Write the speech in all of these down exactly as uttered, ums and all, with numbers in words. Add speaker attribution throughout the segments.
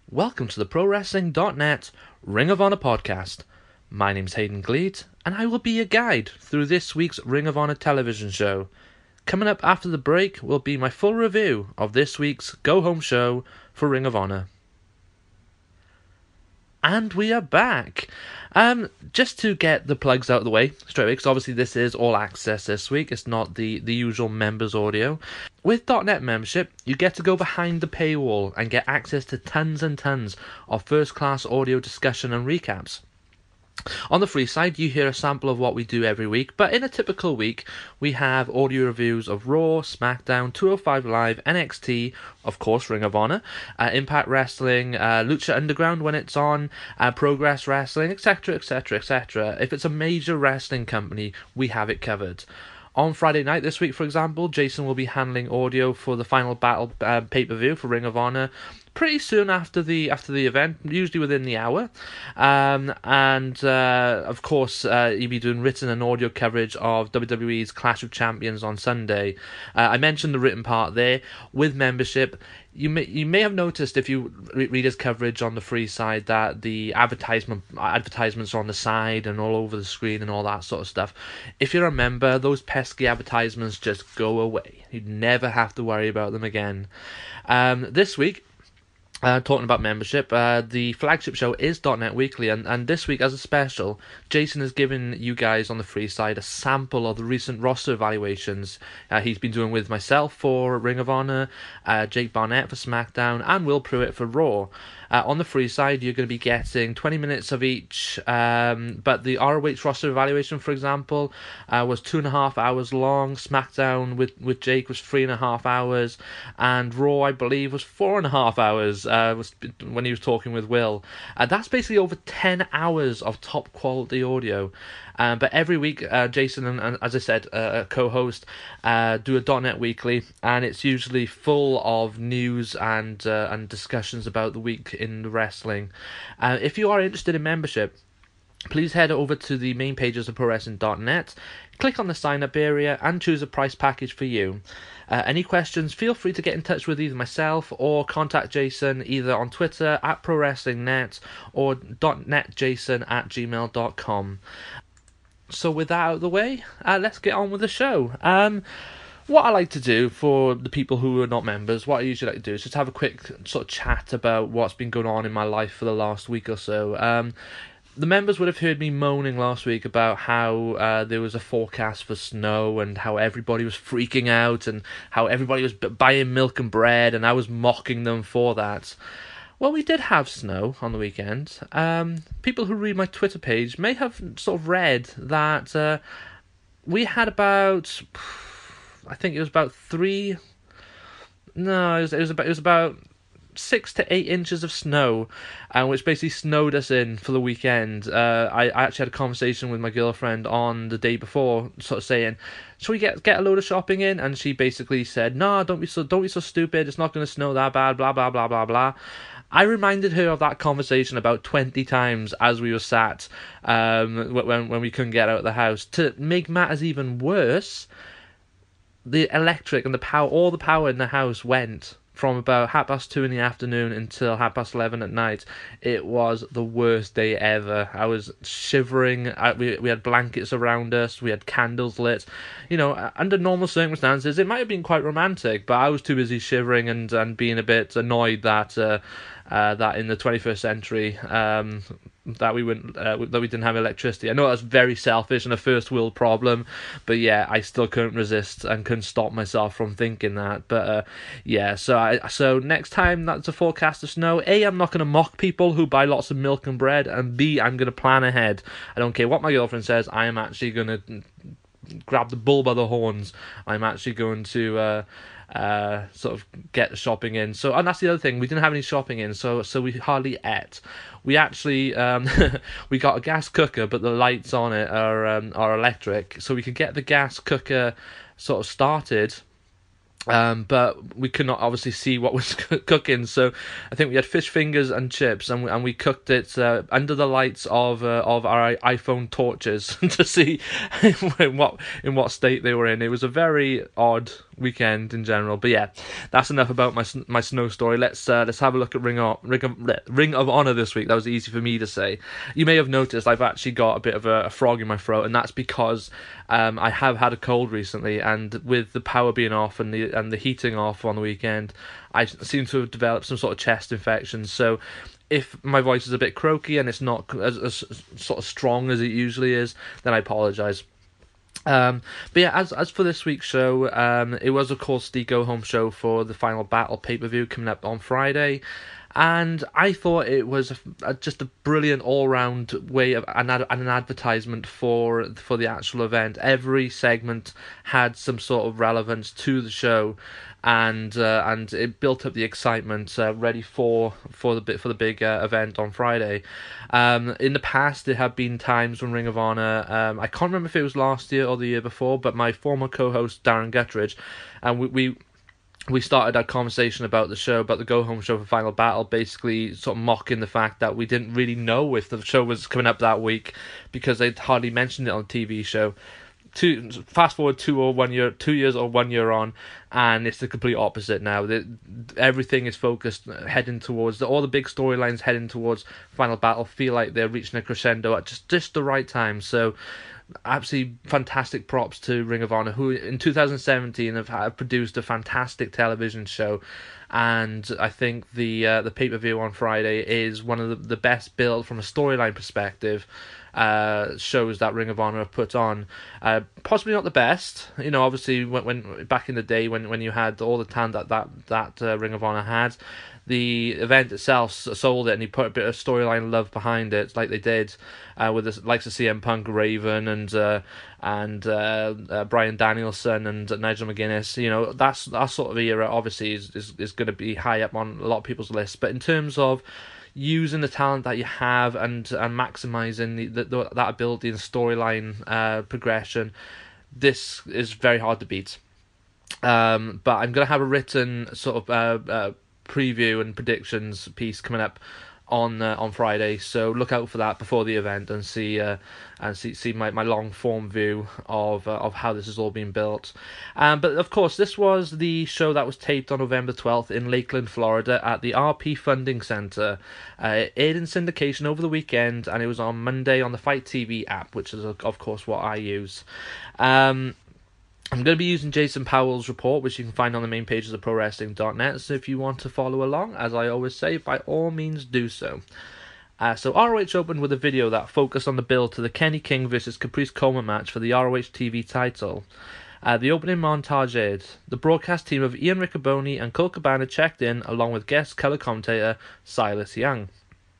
Speaker 1: Welcome to the Pro Wrestling dot net Ring of Honor podcast. My name's Hayden Gleed, and I will be your guide through this week's Ring of Honor television show. Coming up after the break will be my full review of this week's go-home show for Ring of Honor. And we are back. Um, just to get the plugs out of the way straight away, because obviously this is all access this week. It's not the, the usual members audio. With .net membership, you get to go behind the paywall and get access to tons and tons of first-class audio discussion and recaps. On the free side, you hear a sample of what we do every week, but in a typical week, we have audio reviews of Raw, SmackDown, two oh five Live, N X T, of course, Ring of Honor, uh, Impact Wrestling, uh, Lucha Underground when it's on, uh, Progress Wrestling, et cetera, et cetera, et cetera. If it's a major wrestling company, we have it covered. On Friday night this week, for example, Jason will be handling audio for the Final Battle uh, pay-per-view for Ring of Honor pretty soon after the after the event, usually within the hour. Um, and, uh, of course, uh, he'll be doing written and audio coverage of W W E's Clash of Champions on Sunday. Uh, I mentioned the written part there. With membership, you may you may have noticed if you re- read his coverage on the free side that the advertisement advertisements are on the side and all over the screen and all that sort of stuff. If you're a member, those pesky advertisements just go away. You never have to worry about them again. Um, this week, Uh, talking about membership, uh, the flagship show is .net Weekly, and, and this week, as a special, Jason has given you guys on the free side a sample of the recent roster evaluations uh, he's been doing with myself for Ring of Honor, uh, Jake Barnett for SmackDown, and Will Pruitt for Raw. Uh, on the free side, you're going to be getting twenty minutes of each, um, but the R O H roster evaluation, for example, uh, was two and a half hours long. SmackDown with, with Jake was three and a half hours, and Raw, I believe, was four and a half hours uh, was when he was talking with Will. Uh, that's basically over ten hours of top quality audio. Um, but every week, uh, Jason and, and, as I said, uh, a co-host, uh, do a .net Weekly, and it's usually full of news and uh, and discussions about the week in the wrestling. Uh, if you are interested in membership, please head over to the main pages of Pro Wrestling dot net, click on the sign-up area, and choose a price package for you. Uh, any questions, feel free to get in touch with either myself or contact Jason either on Twitter at Pro Wrestling Net or .netjason at gmail dot com. So with that out of the way, uh, let's get on with the show. Um, what I like to do for the people who are not members, what I usually like to do is just have a quick sort of chat about what's been going on in my life for the last week or so. Um, the members would have heard me moaning last week about how uh, there was a forecast for snow and how everybody was freaking out and how everybody was b- buying milk and bread, and I was mocking them for that. Well, we did have snow on the weekend. Um, people who read my Twitter page may have sort of read that uh, we had about, I think it was about three, no, it was, it was about it was about six to eight inches of snow, uh, which basically snowed us in for the weekend. Uh, I, I actually had a conversation with my girlfriend on the day before, sort of saying, "Shall we get get a load of shopping in?" And she basically said, "No, don't be so don't be so stupid. It's not going to snow that bad." Blah blah blah blah blah. I reminded her of that conversation about twenty times as we were sat um, when when we couldn't get out of the house. To make matters even worse, the electric and the power, all the power in the house went from about half past two in the afternoon until half past eleven at night. It was the worst day ever. I was shivering. I, we we had blankets around us. We had candles lit. You know, under normal circumstances, it might have been quite romantic, but I was too busy shivering and, and being a bit annoyed that uh, uh, that in the twenty-first century um, that we wouldn't uh, that we didn't have electricity. I know that's very selfish and a first world problem, but yeah, I still couldn't resist and couldn't stop myself from thinking that. But uh, yeah, so I so next time that's a forecast of snow, A, I'm not going to mock people who buy lots of milk and bread, and B, I'm going to plan ahead. I don't care what my girlfriend says. I am actually going to grab the bull by the horns. I'm actually going to uh, uh, sort of get the shopping in. So, and that's the other thing. We didn't have any shopping in, so so we hardly ate. We actually um, we got a gas cooker, but the lights on it are um, are electric, so we could get the gas cooker sort of started. Um, but we could not obviously see what was cooking, so I think we had fish fingers and chips, and we, and we cooked it uh, under the lights of uh, of our iPhone torches to see in what in what state they were in. It was a very odd weekend in general. But yeah, that's enough about my my snow story. Let's uh, let's have a look at Ring of Ring of Ring of Honor this week. That was easy for me to say. You may have noticed I've actually got a bit of a, a frog in my throat, and that's because um, I have had a cold recently, and with the power being off and the and the heating off on the weekend, I seem to have developed some sort of chest infection. So if my voice is a bit croaky and it's not as, as sort of strong as it usually is, then I apologise. Um, but yeah, as as for this week's show, um, it was of course the go home show for the Final Battle pay per view coming up on Friday, and I thought it was a, a, just a brilliant all round way of an ad, an advertisement for for the actual event. Every segment had some sort of relevance to the show, and uh, and it built up the excitement, uh, ready for for the bit for the big uh, event on Friday. Um, in the past, there have been times when Ring of Honor, um, I can't remember if it was last year or the year before, but my former co-host Darren Guttridge, and we. we We started our conversation about the show, about the go-home show for Final Battle, basically sort of mocking the fact that we didn't really know if the show was coming up that week because they'd hardly mentioned it on the T V show. Two, fast forward two or one year, two years or one year on, and it's the complete opposite now. The, everything is focused, heading towards the, all the big storylines heading towards Final Battle. Feel like they're reaching a crescendo at just just the right time. So, absolutely fantastic props to Ring of Honor, who in two thousand seventeen have, have produced a fantastic television show, and I think the uh, the pay per view on Friday is one of the, the best built from a storyline perspective. Uh, shows that Ring of Honor have put on, uh, possibly not the best. You know, obviously when, when back in the day when, when you had all the talent that that that uh, Ring of Honor had, the event itself sold it, and you put a bit of storyline love behind it, like they did uh, with the likes of C M Punk, Raven, and uh, and uh, uh, Bryan Danielson and Nigel McGuinness. You know, that's that sort of era. Obviously, is is, is going to be high up on a lot of people's lists. But in terms of using the talent that you have and and maximizing the, the, the that ability and storyline uh, progression, this is very hard to beat. Um, but I'm going to have a written sort of uh, uh, preview and predictions piece coming up on uh, on Friday, so look out for that before the event and see uh, and see see my, my long form view of uh, of how this has all been built. Um, but of course, this was the show that was taped on November twelfth in Lakeland, Florida, at the R P Funding Center. Uh, it aired in syndication over the weekend, and it was on Monday on the Fight T V app, which is of course what I use. Um, I'm going to be using Jason Powell's report, which you can find on the main pages of Pro Wrestling dot net, so if you want to follow along, as I always say, by all means do so. Uh, so R O H opened with a video that focused on the build to the Kenny King versus Caprice Coleman match for the R O H T V title. Uh, the opening montage aired. The broadcast team of Ian Riccoboni and Colt Cabana checked in, along with guest color commentator Silas Young.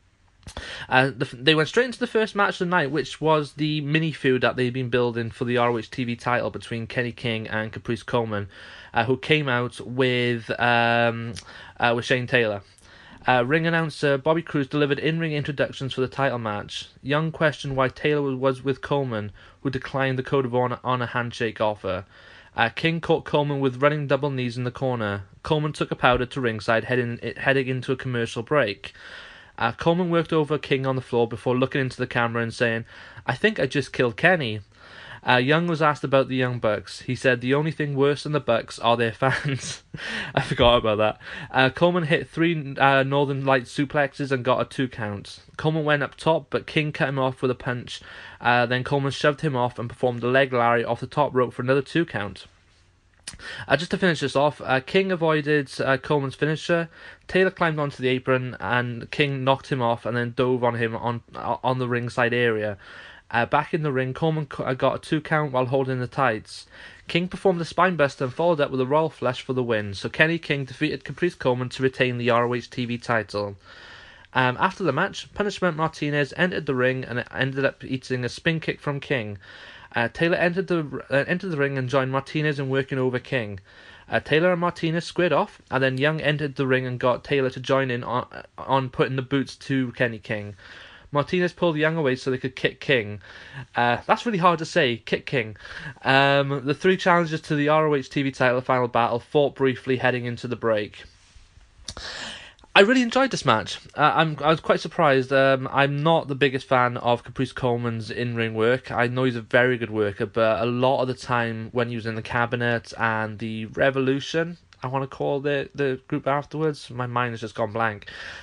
Speaker 1: Uh, the, they went straight into the first match of the night, which was the mini feud that they'd been building for the R O H T V title between Kenny King and Caprice Coleman, uh, who came out with um, uh, with Shane Taylor. Uh, ring announcer Bobby Cruz delivered in-ring introductions for the title match. Young questioned why Taylor was with Coleman, who declined the Code of Honor, honor handshake offer. Uh, King caught Coleman with running double knees in the corner. Coleman took a powder to ringside, heading, heading into a commercial break. Uh, Coleman worked over King on the floor before looking into the camera and saying, "I think I just killed Kenny." Uh, Young was asked about the Young Bucks. He said the only thing worse than the Bucks are their fans. I forgot about that. Uh, Coleman hit three uh, Northern Light suplexes and got a two count. Coleman went up top, but King cut him off with a punch. Uh, then Coleman shoved him off and performed a leg lariat off the top rope for another two count. Uh, just to finish this off, uh, King avoided uh, Coleman's finisher. Taylor climbed onto the apron and King knocked him off and then dove on him on on the ringside area. Uh, back in the ring, Coleman got a two count while holding the tights. King performed a spinebuster and followed up with a Royal Flush for the win, so Kenny King defeated Caprice Coleman to retain the R O H T V title. Um, after the match, Punishment Martinez entered the ring and ended up eating a spin kick from King. Uh, Taylor entered the uh, entered the ring and joined Martinez in working over King. Uh, Taylor and Martinez squared off, and then Young entered the ring and got Taylor to join in on, on putting the boots to Kenny King. Martinez pulled Young away so they could kick King. Uh, that's really hard to say, kick King. Um, the three challengers to the R O H T V title final battle fought briefly heading into the break. I really enjoyed this match. Uh, I'm I was quite surprised. Um, I'm not the biggest fan of Caprice Coleman's in-ring work. I know he's a very good worker, but a lot of the time when he was in the cabinet and the Revolution, I want to call the the group afterwards. My mind has just gone blank.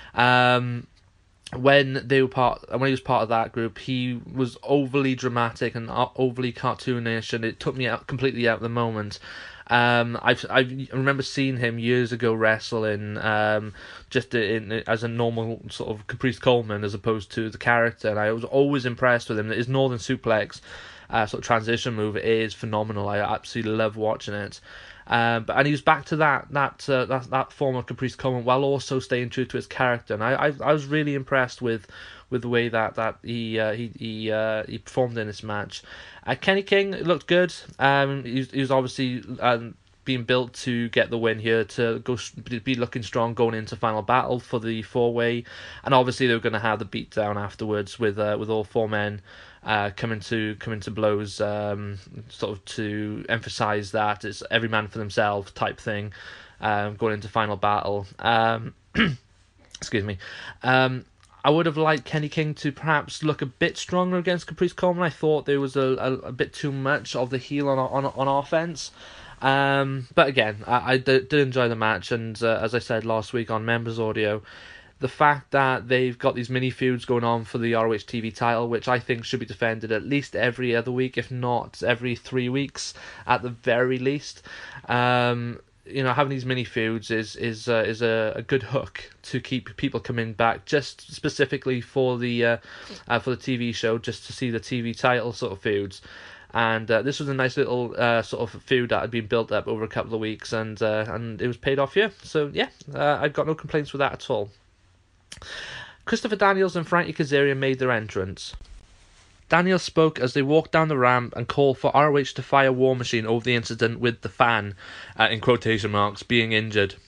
Speaker 1: Um, when they were part, when he was part of that group, he was overly dramatic and overly cartoonish, and it took me out completely out of the moment. Um, I've I remember seeing him years ago wrestle in um just in as a normal sort of Caprice Coleman as opposed to the character, and I was always impressed with him. His Northern Suplex uh, sort of transition move is phenomenal. I absolutely love watching it. Um, but and he was back to that that uh, that that form of Caprice Coleman while also staying true to his character, and I I, I was really impressed with with the way that that he uh, he he uh, he performed in this match. Uh, Kenny King looked good. Um, he, he was obviously um, being built to get the win here, to go be looking strong going into Final Battle for the four way, and obviously they were going to have the beatdown afterwards with uh, with all four men uh, coming to coming to blows, um, sort of to emphasise that it's every man for themselves type thing, um, going into Final Battle. Um, excuse me. Um, I would have liked Kenny King to perhaps look a bit stronger against Caprice Coleman. I thought there was a, a, a bit too much of the heel on on on offense. Um, but again, I, I did, did enjoy the match, and uh, as I said last week on Members Audio, the fact that they've got these mini feuds going on for the R O H T V title, which I think should be defended at least every other week, if not every three weeks at the very least. Um, you know, having these mini feuds is is uh, is a, a good hook to keep people coming back, just specifically for the uh, uh, for the T V show, just to see the T V title sort of feuds. And uh, this was a nice little uh, sort of feud that had been built up over a couple of weeks, and uh, and it was paid off here. So yeah, uh, I've got no complaints with that at all. Christopher Daniels and Frankie Kazarian made their entrance. Daniels spoke as they walked down the ramp and called for R O H to fire War Machine over the incident with the fan, uh, in quotation marks, being injured.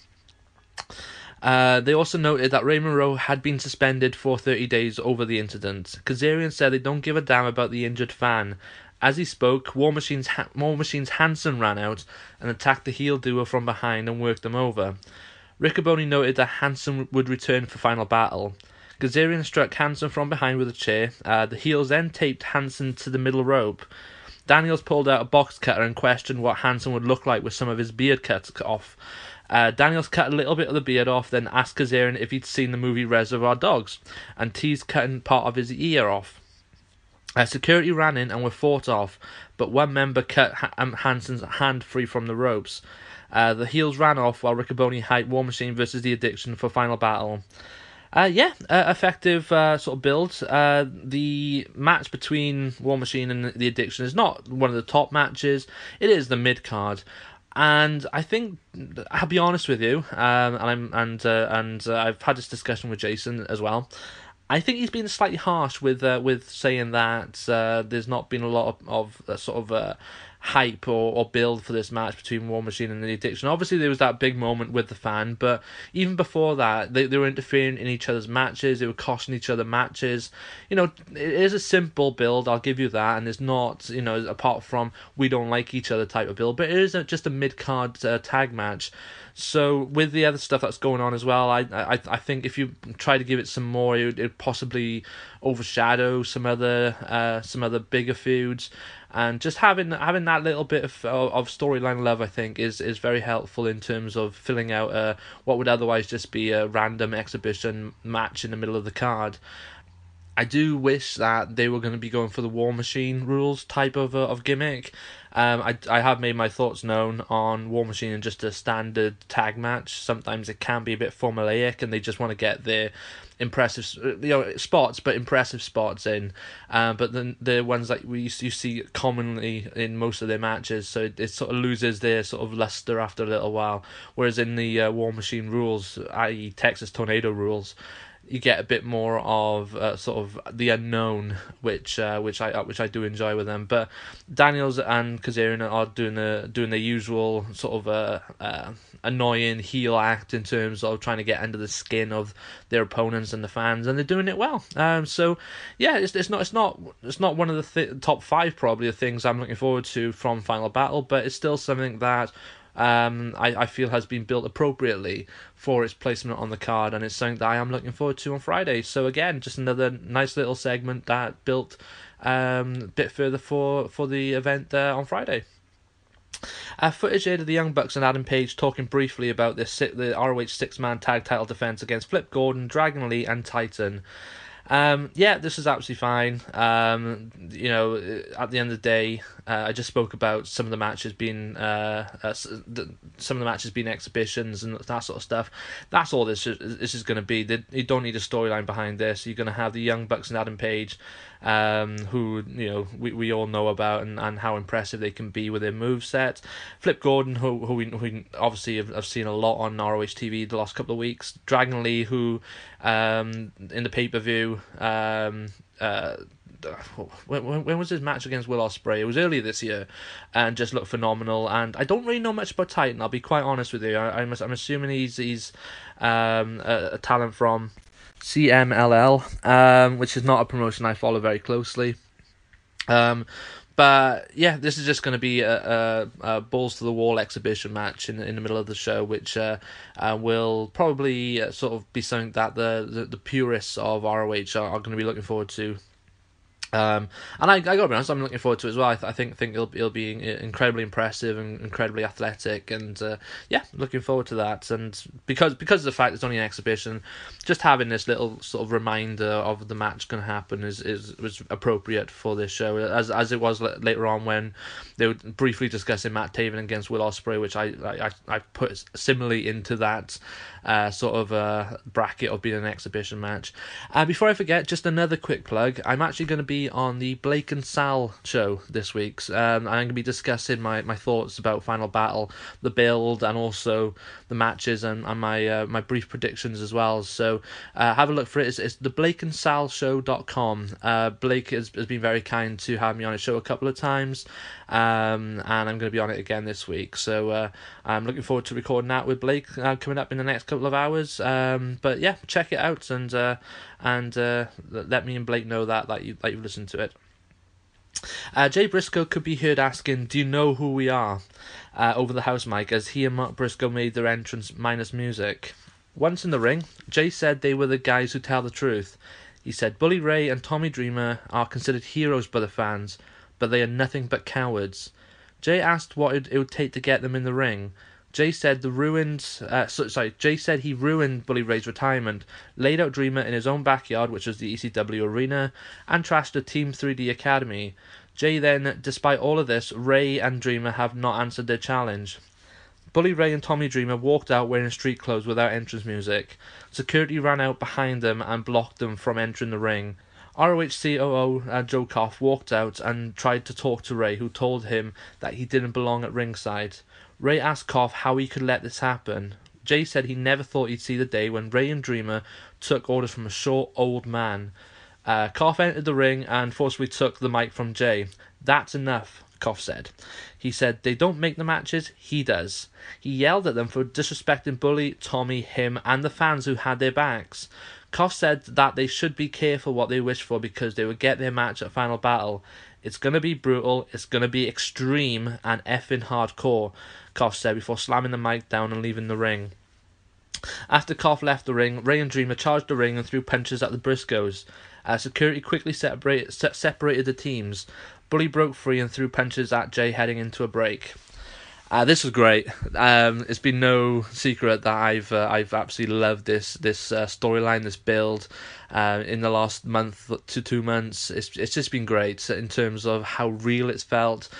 Speaker 1: Uh, they also noted that Ray Monroe had been suspended for thirty days over the incident. Kazarian said they don't give a damn about the injured fan. As he spoke, War Machine's, ha- War Machine's Hanson ran out and attacked the heel duo from behind and worked them over. Riccoboni noted that Hanson would return for Final Battle. Kazarian struck Hanson from behind with a chair. Uh, the heels then taped Hanson to the middle rope. Daniels pulled out a box cutter and questioned what Hanson would look like with some of his beard cut off. Uh, Daniels cut a little bit of the beard off, then asked Kazarian if he'd seen the movie Reservoir Dogs, and teased cutting part of his ear off. Uh, security ran in and were fought off, but one member cut ha- Hanson's hand free from the ropes. Uh, the heels ran off while Riccoboni hyped War Machine versus The Addiction for Final Battle. Uh, yeah, uh, effective uh, sort of build. Uh, the match between War Machine and The Addiction is not one of the top matches. It is the mid card, and I think I'll be honest with you. Um, and I'm and uh, and uh, I've had this discussion with Jason as well. I think he's been slightly harsh with uh, with saying that uh, there's not been a lot of, of uh, sort of uh, hype or, or build for this match between War Machine and The Addiction. Obviously, there was that big moment with the fan, but even before that, they, they were interfering in each other's matches. They were costing each other matches. You know, it is a simple build, I'll give you that, and it's not, you know, apart from we don't like each other type of build, but it is a, just a mid-card uh, tag match. So with the other stuff that's going on as well, I I I think if you try to give it some more, it would it'd possibly overshadow some other uh, some other bigger feuds, and just having having that little bit of of storyline love, I think, is is very helpful in terms of filling out uh, what would otherwise just be a random exhibition match in the middle of the card. I do wish that they were going to be going for the War Machine rules type of uh, of gimmick. Um, I, I have made my thoughts known on War Machine and just a standard tag match. Sometimes it can be a bit formulaic, and they just want to get their impressive, you know, spots, but impressive spots in. Uh, but then the ones that we used to see commonly in most of their matches, so it, it sort of loses their sort of luster after a little while. Whereas in the uh, War Machine rules, that is. Texas Tornado rules, you get a bit more of uh, sort of the unknown, which uh, which I which I do enjoy with them. But Daniels and Kazarian are doing the doing their usual sort of uh, uh, annoying heel act in terms of trying to get under the skin of their opponents and the fans, and they're doing it well. Um, so yeah, it's it's not it's not it's not one of the th- top five probably of things I'm looking forward to from Final Battle, but it's still something that um, I, I feel has been built appropriately for its placement on the card, and it's something that I am looking forward to on Friday. So again, just another nice little segment that built um, a bit further for, for the event there on Friday. Uh, footage aired of the Young Bucks and Adam Page talking briefly about this, the R O H six-man tag title defense against Flip Gordon, Dragon Lee, and Titan. Um, yeah, this is absolutely fine. Um, you know, at the end of the day, uh, I just spoke about some of the matches being uh, uh, some of the matches being exhibitions and that sort of stuff. That's all this is, this is going to be. You don't need a storyline behind this. You're going to have the Young Bucks and Adam Page, um, who you know we, we all know about and, and how impressive they can be with their moveset. Flip Gordon, who who we, who we obviously have, have seen a lot on R O H T V the last couple of weeks. Dragon Lee, who um, in the pay per view. Um, uh, when, when, when was his match against Will Ospreay? It was earlier this year, and just looked phenomenal. And I don't really know much about Titan. I'll be quite honest with you. I, I'm I'm assuming he's he's um, a, a talent from C M L L, um, which is not a promotion I follow very closely. Um, But yeah, this is just going to be a, a, a balls to the wall exhibition match in in the middle of the show, which uh, uh, will probably uh, sort of be something that the, the, the purists of R O H are, are going to be looking forward to. Um, and I, I gotta be honest, I'm looking forward to it as well. I, th- I think think it'll it'll be incredibly impressive and incredibly athletic, and uh, yeah, looking forward to that. And because because of the fact it's only an exhibition, just having this little sort of reminder of the match going to happen is, is was appropriate for this show, as as it was l- later on when they were briefly discussing Matt Taven against Will Ospreay, which I I, I put similarly into that uh, sort of uh, bracket of being an exhibition match. Uh, before I forget, just another quick plug. I'm actually going to be on the Blake and Sal show this week. Um, I'm going to be discussing my, my thoughts about Final Battle, the build, and also the matches and, and my uh, my brief predictions as well. So uh, have a look for it. It's, it's the blake and sal show dot com. Uh, Blake has, has been very kind to have me on his show a couple of times, um, and I'm going to be on it again this week. So uh, I'm looking forward to recording that with Blake uh, coming up in the next couple of hours. Um, but yeah, check it out and uh, and uh, let me and Blake know that that you that you've listened to it. Uh, Jay Briscoe could be heard asking, "Do you know who we are?" Uh, over the house mic as he and Mark Briscoe made their entrance minus music. Once in the ring, Jay said they were the guys who tell the truth. He said Bully Ray and Tommy Dreamer are considered heroes by the fans, but they are nothing but cowards. Jay asked what it, it would take to get them in the ring. Jay said the ruined. Uh, so, sorry, Jay said he ruined Bully Ray's retirement, laid out Dreamer in his own backyard, which was the E C W arena, and trashed the Team three D Academy. Jay then, despite all of this, Ray and Dreamer have not answered their challenge. Bully Ray and Tommy Dreamer walked out wearing street clothes without entrance music. Security ran out behind them and blocked them from entering the ring. R O H C O O uh, Joe Koff walked out and tried to talk to Ray, who told him that he didn't belong at ringside. Ray asked Koff how he could let this happen. Jay said he never thought he'd see the day when Ray and Dreamer took orders from a short, old man. Uh, Koff entered the ring and forcibly took the mic from Jay. "That's enough," Koff said. He said they don't make the matches, he does. He yelled at them for disrespecting Bully, Tommy, him, and the fans who had their backs. Koff said that they should be careful what they wish for because they would get their match at Final Battle. "It's going to be brutal, it's going to be extreme and effing hardcore," Koff said before slamming the mic down and leaving the ring. After Koff left the ring, Ray and Dreamer charged the ring and threw punches at the Briscoes. Uh, security quickly separate, se- separated the teams. Bully broke free and threw punches at Jay heading into a break. Uh, this was great. Um, it's been no secret that I've uh, I've absolutely loved this this uh, storyline, this build. Uh, in the last month to two months, it's it's just been great in terms of how real it's felt,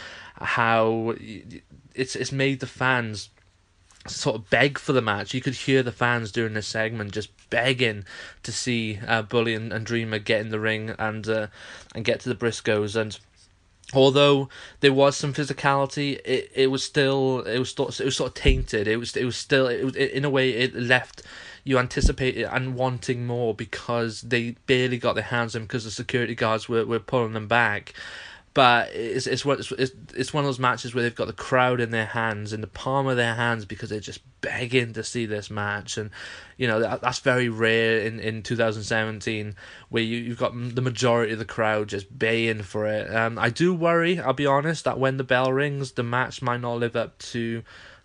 Speaker 1: how it's it's made the fans sort of beg for the match. You could hear the fans during this segment just begging to see uh, Bully and, and Dreamer get in the ring and uh, and get to the Briscoes. And although there was some physicality, it, it was still it was it was sort of tainted. It was it was still it was, in a way it left you anticipating and wanting more because they barely got their hands on him because the security guards were, were pulling them back. But it's it's it's it's one of those matches where they've got the crowd in their hands, in the palm of their hands, because they're just begging to see this match, and you know that, that's very rare in, in two thousand seventeen, where you you've got the majority of the crowd just baying for it. Um, I do worry, I'll be honest, that when the bell rings, the match might not live up to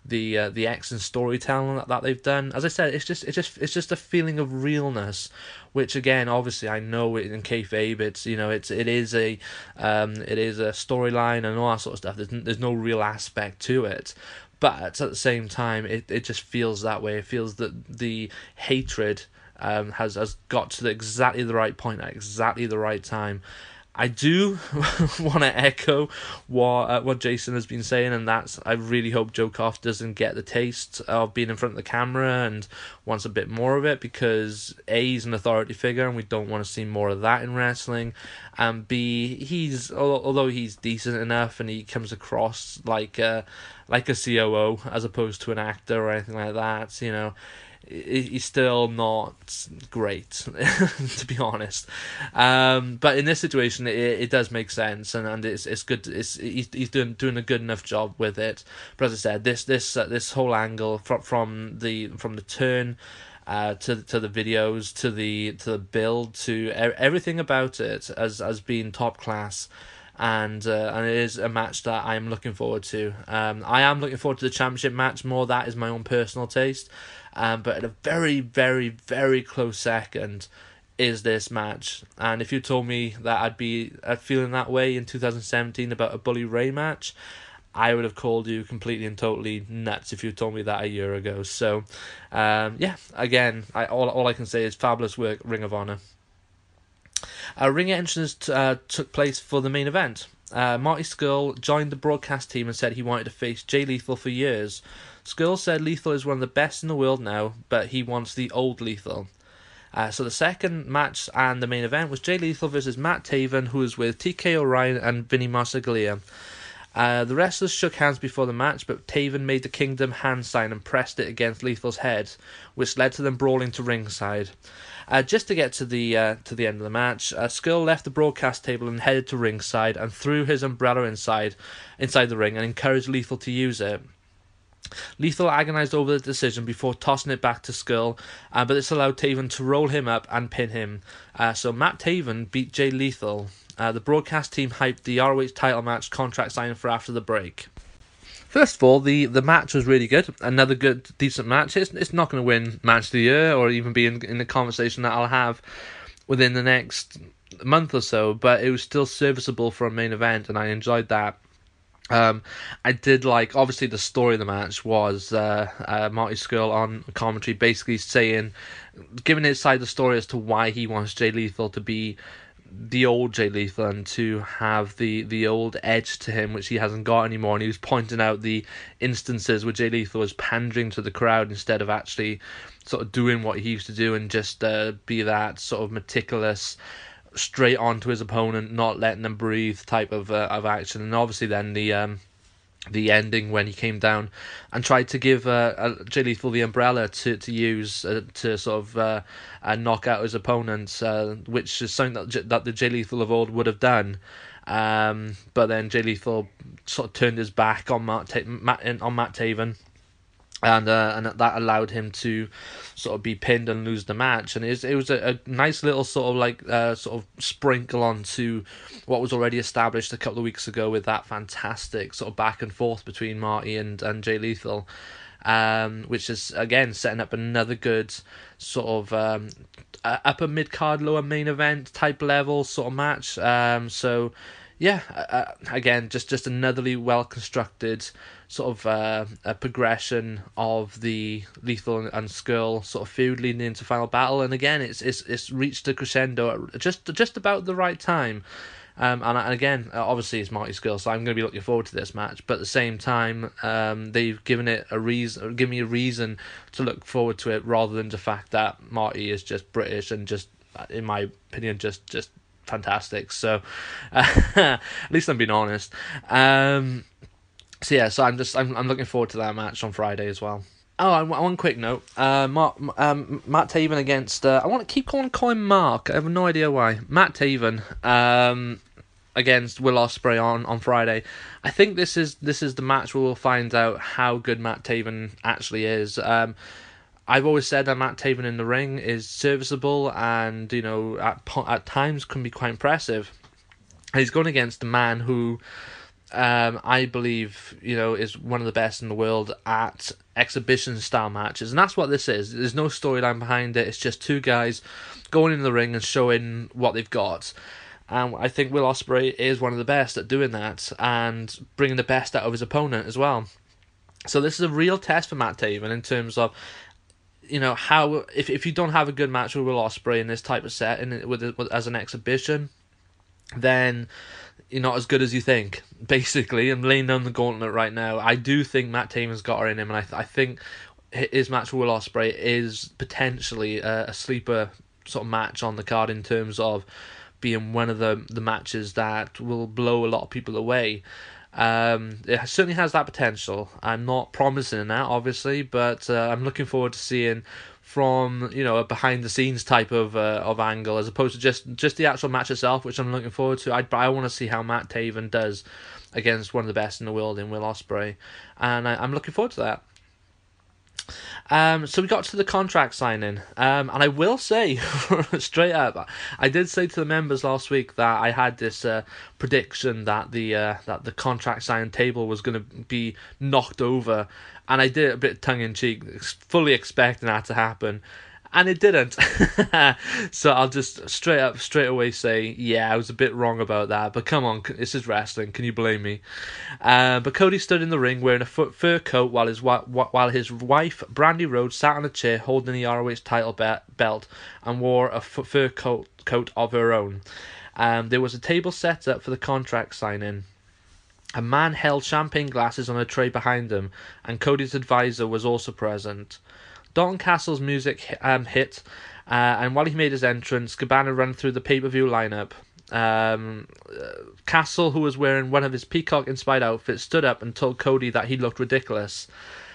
Speaker 1: the uh, the excellent storytelling that, that they've done. As I said, it's just it's just it's just a feeling of realness, which again, obviously, I know it in kayfabe, it's you know it's it is a um it is a storyline and all that sort of stuff. There's there's no real aspect to it. But at the same time, it, it just feels that way. It feels that the hatred um, has has got to the, exactly the right point at exactly the right time. I do want to echo what uh, what Jason has been saying, and that's I really hope Joe Koff doesn't get the taste of being in front of the camera and wants a bit more of it, because A, he's an authority figure and we don't want to see more of that in wrestling, and B, he's although he's decent enough and he comes across like a, like a C O O as opposed to an actor or anything like that, you know, he's still not great, to be honest. Um, but in this situation, it, it does make sense, and, and it's it's good. It's he's he's doing doing a good enough job with it. But as I said, this this uh, this whole angle from from the from the turn, uh, to to the videos, to the to the build, to everything about it as as being top class. And uh, and it is a match that I am looking forward to. Um, I am looking forward to the championship match more. That is my own personal taste. Um, but at a very, very, very close second is this match. And if you told me that I'd be uh, feeling that way in two thousand seventeen about a Bully Ray match, I would have called you completely and totally nuts if you told me that a year ago. So, um, yeah, again, I all all I can say is fabulous work, Ring of Honor. Uh, ring entrance t- uh, took place for the main event. Uh, Marty Scurll joined the broadcast team and said he wanted to face Jay Lethal for years. Scurll said Lethal is one of the best in the world now, but he wants the old Lethal. Uh, so the second match and the main event was Jay Lethal versus Matt Taven, who was with T K O'Ryan and Vinny Marseglia. Uh, the wrestlers shook hands before the match, but Taven made the Kingdom hand sign and pressed it against Lethal's head, which led to them brawling to ringside. Uh, just to get to the uh, to the end of the match, uh, Scurll left the broadcast table and headed to ringside and threw his umbrella inside inside the ring and encouraged Lethal to use it. Lethal agonised over the decision before tossing it back to Scurll, uh, but this allowed Taven to roll him up and pin him. Uh, so Matt Taven beat Jay Lethal. Uh, the broadcast team hyped the R O H title match contract signing for after the break. First of all, the, the match was really good. Another good, decent match. It's it's not going to win Match of the Year or even be in, in the conversation that I'll have within the next month or so, but it was still serviceable for a main event, and I enjoyed that. Um, I did like, obviously the story of the match was uh, uh, Marty Scurll on commentary basically saying, giving his side of the story as to why he wants Jay Lethal to be the old Jay Lethal and to have the, the old edge to him, which he hasn't got anymore. And he was pointing out the instances where Jay Lethal was pandering to the crowd instead of actually sort of doing what he used to do and just uh, be that sort of meticulous, straight on to his opponent, not letting them breathe type of uh, of action. And obviously then the um, the ending when he came down and tried to give uh, uh, Jay Lethal the umbrella to to use uh, to sort of uh, uh, knock out his opponents, uh, which is something that that the Jay Lethal of old would have done. Um, but then Jay Lethal sort of turned his back on Matt, Ta- Matt on Matt Taven. And uh, and that allowed him to sort of be pinned and lose the match, and it was, it was a, a nice little sort of like uh, sort of sprinkle onto what was already established a couple of weeks ago with that fantastic sort of back and forth between Marty and, and Jay Lethal, um, which is again setting up another good sort of um, upper mid card, lower main event type level sort of match. Um, so yeah, uh, again just just anotherly well constructed sort of uh, a progression of the Lethal and Scurll sort of feud leading into Final Battle, and again it's it's it's reached a crescendo at just just about the right time. Um, and, and again, obviously it's Marty Scurll, so I'm going to be looking forward to this match. But at the same time, um, they've given it a reason, given me a reason to look forward to it, rather than the fact that Marty is just British and just, in my opinion, just just fantastic. So uh, at least I'm being honest. Um, So yeah, so I'm just I'm I'm looking forward to that match on Friday as well. Oh, and one quick note: uh, Mark, um, Matt Taven against uh, I want to keep calling calling Mark. I have no idea why. Matt Taven um, against Will Ospreay on, on Friday. I think this is this is the match where we'll find out how good Matt Taven actually is. Um, I've always said that Matt Taven in the ring is serviceable, and you know at at times can be quite impressive. He's going against a man who um, I believe, you know, is one of the best in the world at exhibition style matches, and that's what this is. There's no storyline behind it. It's just two guys going in the ring and showing what they've got. And I think Will Ospreay is one of the best at doing that and bringing the best out of his opponent as well. So this is a real test for Matt Taven in terms of, you know, how if if you don't have a good match with Will Ospreay in this type of setting with, with as an exhibition, then you're not as good as you think. Basically, I'm laying down the gauntlet right now. I do think Matt Taven's got her in him, and I th- I think his match with Will Ospreay is potentially a, a sleeper sort of match on the card in terms of being one of the the matches that will blow a lot of people away. Um, it certainly has that potential. I'm not promising that, obviously, but uh, I'm looking forward to seeing from, you know, a behind the scenes type of uh, of angle as opposed to just just the actual match itself, which I'm looking forward to. I I want to see how Matt Taven does against one of the best in the world in Will Ospreay, and I, I'm looking forward to that. Um, so we got to the contract signing, um, and I will say, straight up, I did say to the members last week that I had this uh, prediction that the uh, that the contract signing table was going to be knocked over, and I did it a bit tongue in cheek, fully expecting that to happen. And it didn't. So I'll just straight up, straight away say, yeah, I was a bit wrong about that. But come on, this is wrestling. Can you blame me? Uh, but Cody stood in the ring wearing a fur coat while his while his wife, Brandy Rhodes, sat on a chair holding the R O H title belt and wore a fur coat, coat of her own. Um, there was a table set up for the contract signing. A man held champagne glasses on a tray behind him, and Cody's advisor was also present. Dalton Castle's music um, hit, uh, and while he made his entrance, Cabana ran through the pay-per-view lineup. Um, uh, Castle, who was wearing one of his peacock-inspired outfits, stood up and told Cody that he looked ridiculous.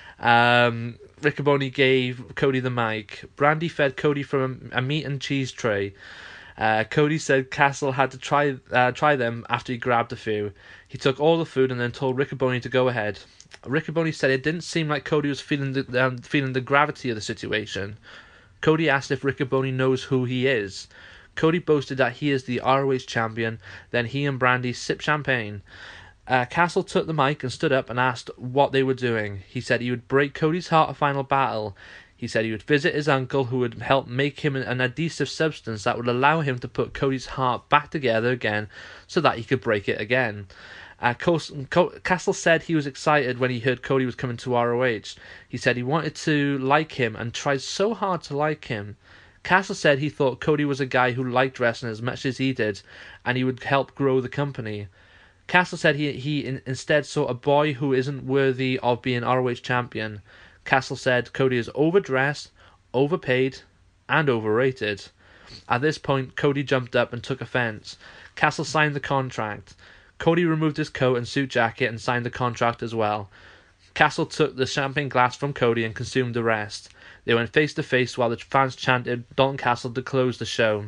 Speaker 1: Um, Riccoboni gave Cody the mic. Brandy fed Cody from a, a meat and cheese tray. Uh, Cody said Castle had to try uh, try them after he grabbed a few. He took all the food and then told Riccoboni to go ahead. Riccoboni said it didn't seem like Cody was feeling the um, feeling the gravity of the situation. Cody asked if Riccoboni knows who he is. Cody boasted that he is the R O H champion. Then he and Brandy sipped champagne. Uh, Castle took the mic and stood up and asked what they were doing. He said he would break Cody's heart a final battle. He said he would visit his uncle, who would help make him an adhesive substance that would allow him to put Cody's heart back together again so that he could break it again. Uh, Castle said he was excited when he heard Cody was coming to R O H. He said he wanted to like him and tried so hard to like him. Castle said he thought Cody was a guy who liked wrestling as much as he did, and he would help grow the company. Castle said he, he in, instead saw a boy who isn't worthy of being R O H champion. Castle said Cody is overdressed, overpaid, and overrated. At this point, Cody jumped up and took offense. Castle signed the contract. Cody removed his coat and suit jacket and signed the contract as well. Castle took the champagne glass from Cody and consumed the rest. They went face to face while the fans chanted Dalton Castle to close the show.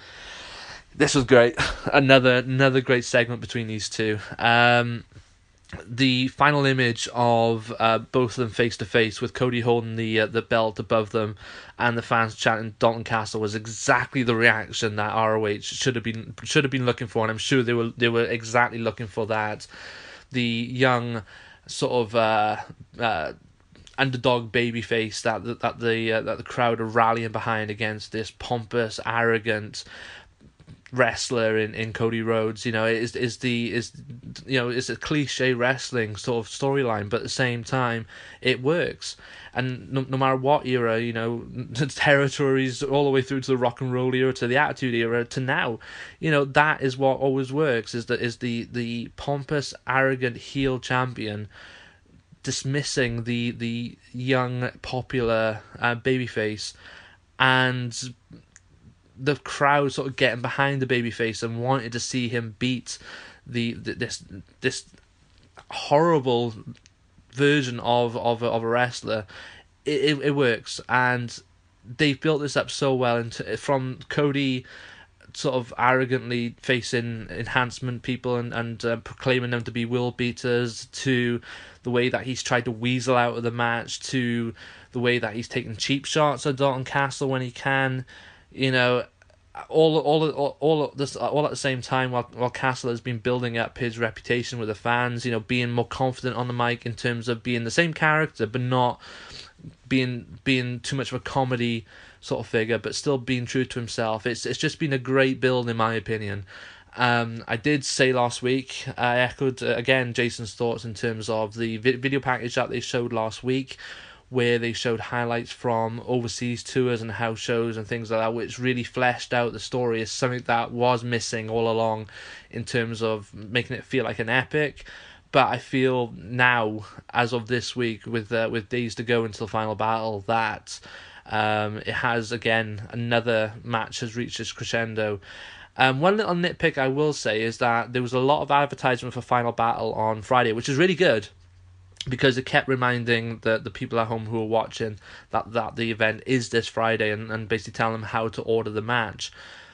Speaker 1: This was great. Another another great segment between these two. Um, the final image of uh, both of them face to face with Cody holding the uh, the belt above them and the fans chanting Dalton Castle was exactly the reaction that R O H should have been should have been looking for, and I'm sure they were they were exactly looking for that. The young sort of uh, uh, underdog babyface that that the uh, that the crowd are rallying behind against this pompous, arrogant wrestler in, in Cody Rhodes. You know, is is the is you know it's a cliche wrestling sort of storyline, but at the same time it works. And no, no matter what era, you know, the territories all the way through to the rock and roll era, to the attitude era, to now, you know, that is what always works. Is that is the the pompous, arrogant heel champion dismissing the the young, popular uh, babyface, and the crowd sort of getting behind the babyface and wanted to see him beat the, the this this horrible version of of of a wrestler. It, it it works, and they've built this up so well. Into from Cody sort of arrogantly facing enhancement people and and uh, proclaiming them to be world beaters, to the way that he's tried to weasel out of the match, to the way that he's taking cheap shots at Dalton Castle when he can. You know, all all all all this all at the same time, while while Castle has been building up his reputation with the fans, you know, being more confident on the mic in terms of being the same character, but not being being too much of a comedy sort of figure, but still being true to himself. It's it's just been a great build, in my opinion. Um, I did say last week, I echoed uh, again Jason's thoughts in terms of the vi- video package that they showed last week, where they showed highlights from overseas tours and house shows and things like that, which really fleshed out the story as something that was missing all along in terms of making it feel like an epic. But I feel now, as of this week, with uh, with days to go until final battle, that um, it has, again, another match has reached its crescendo. Um, one little nitpick I will say is that there was a lot of advertisement for Final Battle on Friday, which is really good, because it kept reminding the, the people at home who are watching that, that the event is this Friday, and, and basically telling them how to order the match.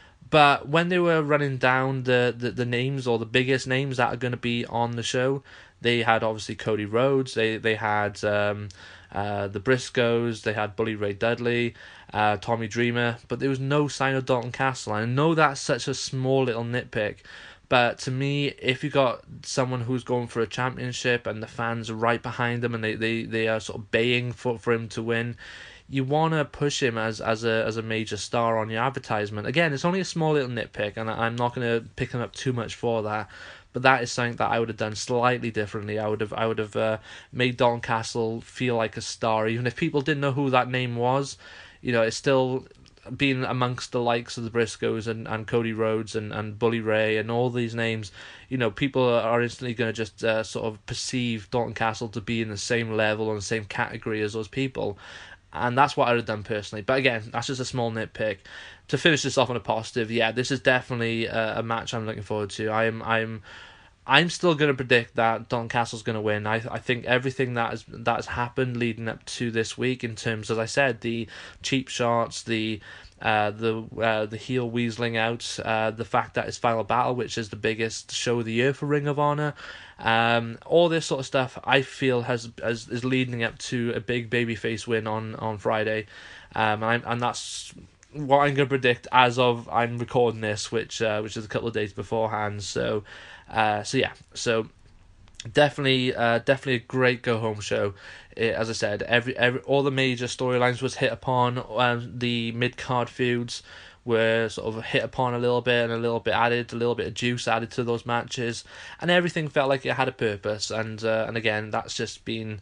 Speaker 1: But when they were running down the, the, the names, or the biggest names that are going to be on the show, they had obviously Cody Rhodes, they, they had um, uh, the Briscoes, they had Bully Ray Dudley, uh, Tommy Dreamer, but there was no sign of Dalton Castle. And I know that's such a small little nitpick, but to me, if you got someone who's going for a championship and the fans are right behind them and they, they, they are sort of baying for, for him to win, you want to push him as as a as a major star on your advertisement. Again, it's only a small little nitpick, and I'm not going to pick him up too much for that. But that is something that I would have done slightly differently. I would have I would have uh, made Dalton Castle feel like a star, even if people didn't know who that name was. You know, it's still being amongst the likes of the Briscoes and, and Cody Rhodes and, and Bully Ray and all these names. You know, people are instantly going to just uh, sort of perceive Dalton Castle to be in the same level or the same category as those people. And that's what I would have done personally. But again, that's just a small nitpick. To finish this off on a positive, yeah, this is definitely a, a match I'm looking forward to. I'm, I'm, I'm still going to predict that Dalton Castle's going to win. I, I think everything that has that has happened leading up to this week, in terms, as I said, the cheap shots, the uh, the uh, the heel weaseling out, uh, the fact that it's Final Battle, which is the biggest show of the year for Ring of Honor. Um, all this sort of stuff, I feel, has, has is leading up to a big babyface win on, on Friday, um, and, I'm, and that's what I'm going to predict as of I'm recording this, which uh, which is a couple of days beforehand. So, uh, so yeah, so definitely, uh, definitely a great go home show. It, as I said, every every all the major storylines was hit upon. Um, the mid card feuds were sort of hit upon a little bit, and a little bit added, a little bit of juice added to those matches, and everything felt like it had a purpose. And uh, and again, that's just been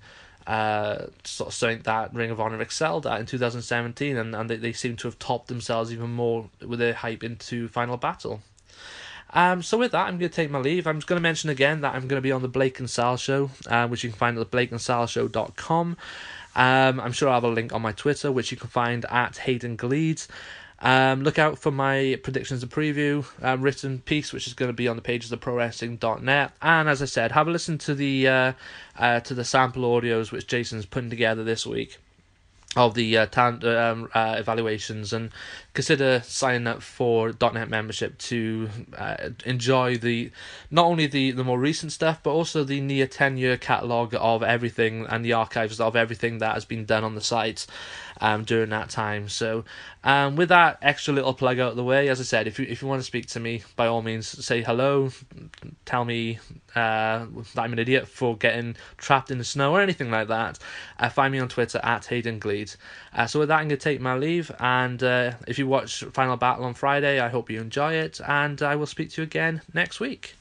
Speaker 1: uh, sort of something that Ring of Honor excelled at in two thousand seventeen, and, and they, they seem to have topped themselves even more with their hype into Final Battle. Um, so with that, I'm going to take my leave. I'm just going to mention again that I'm going to be on the Blake and Sal show, uh, which you can find at blake and sal show dot com. Um, I'm sure I'll have a link on my Twitter, which you can find at Hayden Gleeds. Um, look out for my predictions and preview um, written piece, which is going to be on the pages of pro wrestling dot net. And as I said, have a listen to the uh, uh, to the sample audios which Jason's putting together this week of the uh, talent um, uh, evaluations, and consider signing up for .net membership to uh, enjoy the not only the, the more recent stuff, but also the near ten year catalogue of everything and the archives of everything that has been done on the site um, during that time. So um, with that extra little plug out of the way, as I said, if you if you want to speak to me, by all means say hello, tell me uh, that I'm an idiot for getting trapped in the snow or anything like that. Uh, find me on Twitter at Hayden Gleed. Uh, so with that, I'm going to take my leave, and uh, if you watch Final Battle on Friday, I hope you enjoy it, and I will speak to you again next week.